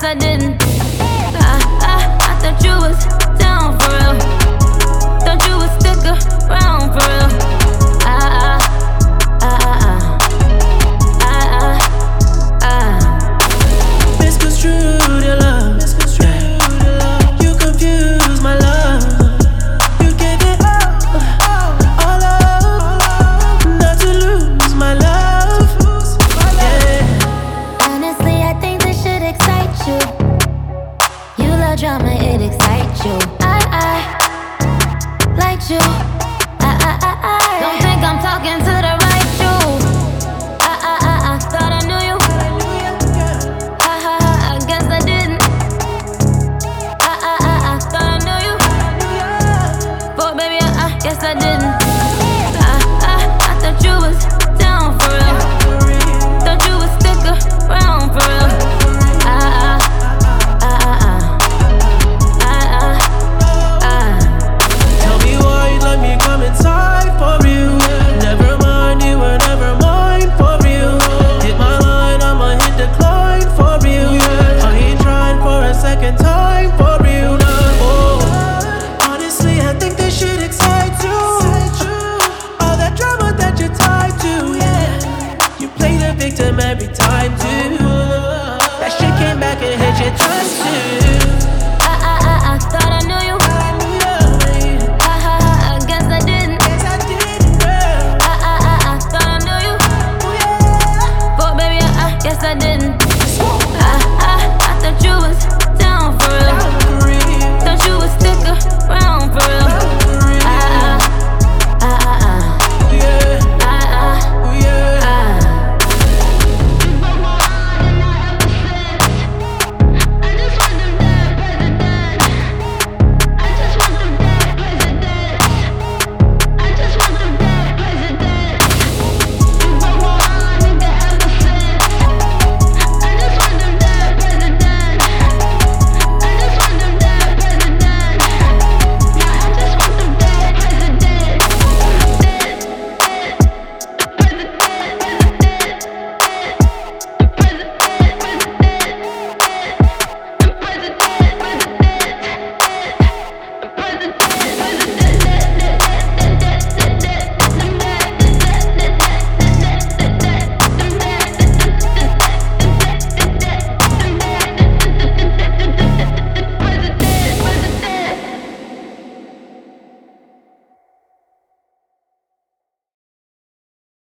guess I didn't. I thought you was down for real. Thought you would stick around for real. Misconstrued your love. You confuse my love. You gave it all up, not to lose my love. Yeah. Honestly, I think this should excite you. You love drama, it excites you. I like you. Don't think I'm talking to the right you. I thought I knew you. I guess I didn't. I thought I knew you. But baby, I guess I didn't.